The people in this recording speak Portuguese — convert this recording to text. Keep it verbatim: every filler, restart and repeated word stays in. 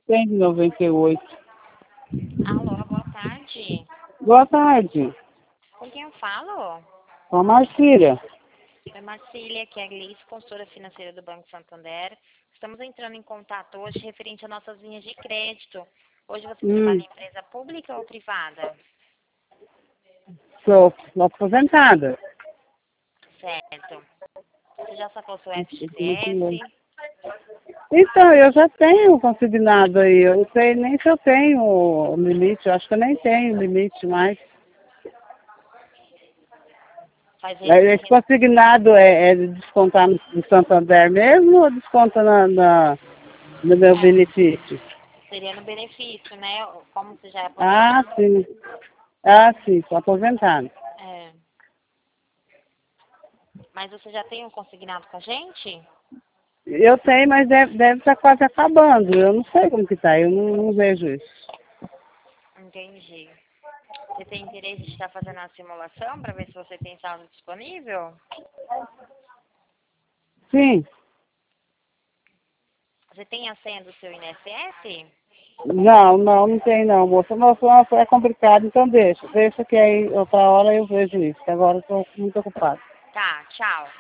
tem de noventa e oito. Alô, boa tarde. Boa tarde. Com quem eu falo? Com a Marcília. É Marcília, que é a Gleice, consultora financeira do Banco Santander. Estamos entrando em contato hoje referente às nossas linhas de crédito. Hoje você trabalha Hum, em empresa pública ou privada? sou aposentada. Certo. Você já sacou seu F G T S? Então, eu já tenho consignado aí. Eu não sei nem se eu tenho o limite. Eu acho que eu nem tenho limite mais. Faz Esse re- consignado é, é de descontar no, no Santander mesmo ou desconta na, na- no meu é, benefício? seria no benefício, né? Como você já é Ah, aposentado. sim. Ah, sim, sou aposentado. É. Mas você já tem um consignado com a gente? Eu tenho, mas deve, deve estar quase acabando. Eu não sei como que tá, eu não, não vejo isso. Entendi. Você tem interesse de estar fazendo a simulação para ver se você tem saldo disponível? Sim. Você tem a senha do seu I N S S? Não, não, não tem não, moça. Nossa, nossa, é complicado, então deixa. Deixa que aí outra hora eu vejo isso, que agora eu estou muito ocupada. Tá, tchau.